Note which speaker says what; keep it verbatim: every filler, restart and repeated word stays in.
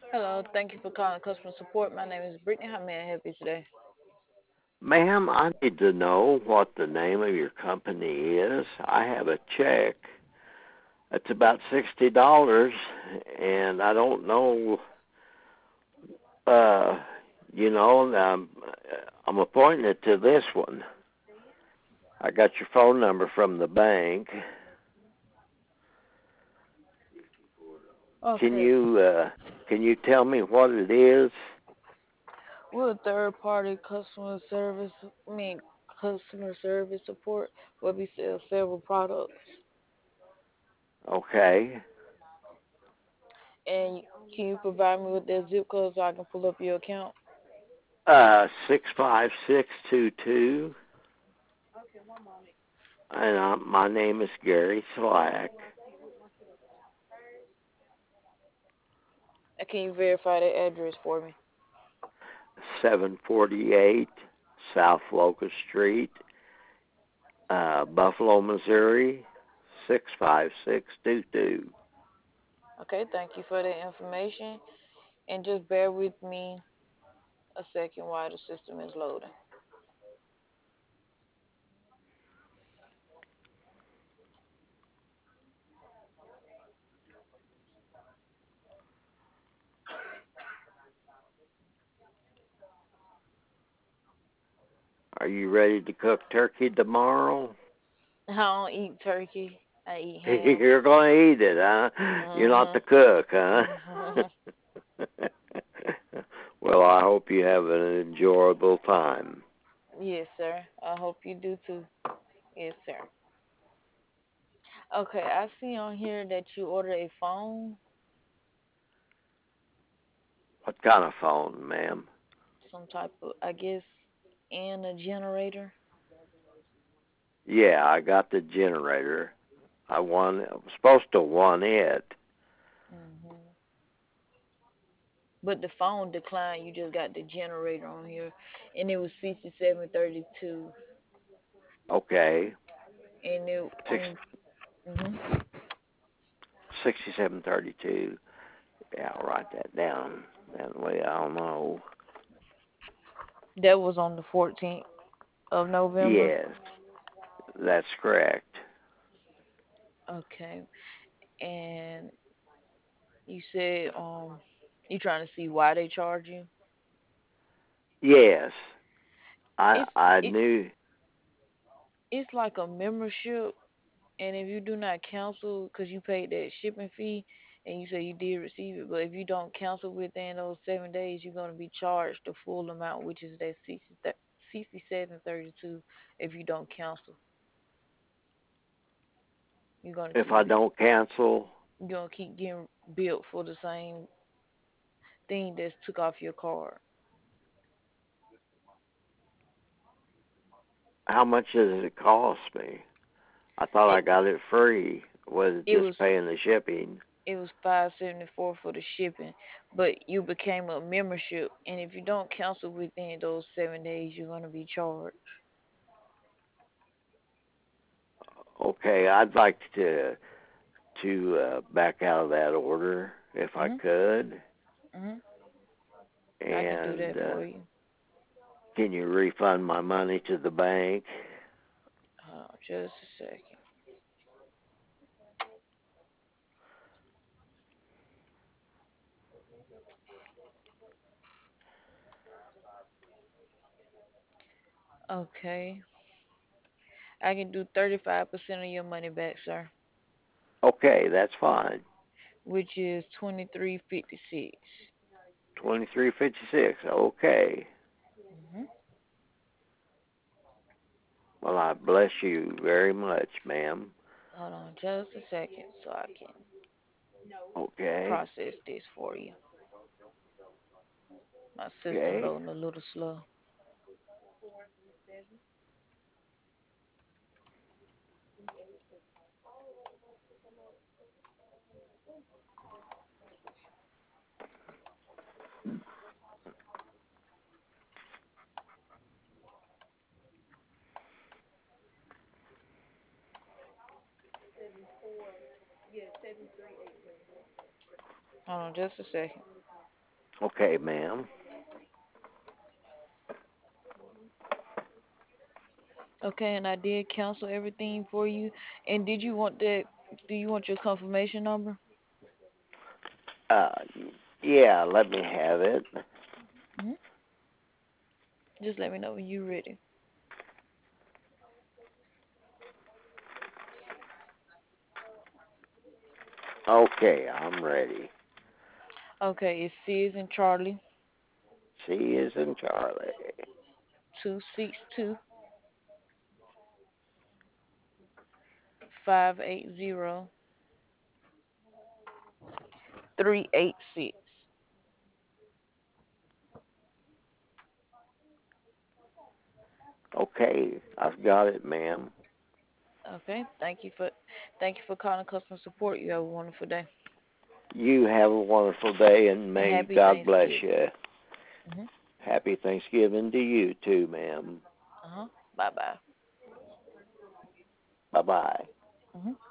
Speaker 1: Hello, thank you for calling customer support. My name is Brittany. How may I help you today?
Speaker 2: Ma'am, I need to know what the name of your company is. I have a check. It's about sixty dollars, and I don't know. Uh, you know, I'm I'm appointed to this one. I got your phone number from the bank. Can
Speaker 1: Okay,
Speaker 2: you uh, can you tell me what it is?
Speaker 1: we're a third party customer service, I mean, customer service support where we sell several products.
Speaker 2: Okay.
Speaker 1: And can you provide me with that zip code so I can pull up your account?
Speaker 2: Uh, six five six two two, and uh, my name is Gary Slack.
Speaker 1: And can you verify that address for me?
Speaker 2: seven forty-eight South Locust Street, uh, Buffalo, Missouri, six five six two two.
Speaker 1: Okay, thank you for that information. And just bear with me a second while the system is loading.
Speaker 2: Are you ready to cook turkey tomorrow?
Speaker 1: I don't eat turkey. I eat ham.
Speaker 2: You're going to eat it, huh? You're not the
Speaker 1: Mhm.
Speaker 2: cook, huh?
Speaker 1: Mhm.
Speaker 2: Well, I hope you have an enjoyable time.
Speaker 1: Yes, sir. I hope you do too. Yes, sir. Okay, I see on here that you ordered a phone,
Speaker 2: What kind of phone, ma'am?
Speaker 1: some type of, I guess, and a generator.
Speaker 2: Yeah, I got the generator. I won. I was supposed to won it.
Speaker 1: Hmm. But the phone declined. You just got the generator on here, and it was sixty-seven thirty-two,
Speaker 2: Okay,
Speaker 1: and it
Speaker 2: six
Speaker 1: on. Hmm.
Speaker 2: sixty-seven thirty-two. Yeah, I'll write that down. That way I'll know.
Speaker 1: That was on the fourteenth of November.
Speaker 2: Yes, that's correct.
Speaker 1: Okay, and you said um, you trying to see why they charge you?
Speaker 2: Yes, I
Speaker 1: It's
Speaker 2: I
Speaker 1: it's
Speaker 2: knew.
Speaker 1: it's like a membership. And if you do not cancel because you paid that shipping fee and you say you did receive it, but if you don't cancel within those seven days, you're going to be charged the full amount, which is that sixty, sixty-seven thirty-two. If you don't cancel, you're going to
Speaker 2: If
Speaker 1: keep
Speaker 2: I don't cancel,
Speaker 1: you're going to keep getting billed for the same thing that's took off your card.
Speaker 2: how much does it cost me? I thought
Speaker 1: It
Speaker 2: I got it free. Was it
Speaker 1: it
Speaker 2: just
Speaker 1: was
Speaker 2: paying the shipping?
Speaker 1: it was five seventy four for the shipping, but you became a membership, and if you don't cancel within those seven days, you're going to be charged.
Speaker 2: Okay, I'd like to to uh, back out of that order if I
Speaker 1: Mhm.
Speaker 2: could.
Speaker 1: Mhm. I can do
Speaker 2: And
Speaker 1: that
Speaker 2: uh,
Speaker 1: for you.
Speaker 2: can you refund my money to the bank?
Speaker 1: Hold on just a second. Okay. I can do thirty-five percent of your money back, sir,
Speaker 2: Okay, that's fine.
Speaker 1: which is twenty-three fifty-six.
Speaker 2: Twenty-three fifty-six. Okay.
Speaker 1: Mhm.
Speaker 2: Well, I bless you very much, ma'am.
Speaker 1: Hold on just a second so I can
Speaker 2: Okay.
Speaker 1: process this for you. My system
Speaker 2: Okay.
Speaker 1: loading a little slow. Hold on just a second.
Speaker 2: Okay, ma'am.
Speaker 1: Okay, and I did cancel everything for you. And did you want that? Do you want your confirmation number?
Speaker 2: Uh, yeah, let me have it.
Speaker 1: Hmm. Just let me know when you're ready.
Speaker 2: Okay, I'm ready.
Speaker 1: Okay, it's C is in Charlie,
Speaker 2: C is in Charlie.
Speaker 1: two six two five eight zero three eight six.
Speaker 2: Okay, I've got it, ma'am.
Speaker 1: Okay, thank you for thank you for calling customer support. You have a wonderful day.
Speaker 2: You have a wonderful day, and
Speaker 1: And
Speaker 2: may
Speaker 1: happy
Speaker 2: God bless
Speaker 1: Thanksgiving.
Speaker 2: you.
Speaker 1: Mhm.
Speaker 2: Happy Thanksgiving to you too, ma'am.
Speaker 1: Uh huh. Bye bye.
Speaker 2: Bye bye.
Speaker 1: Mhm.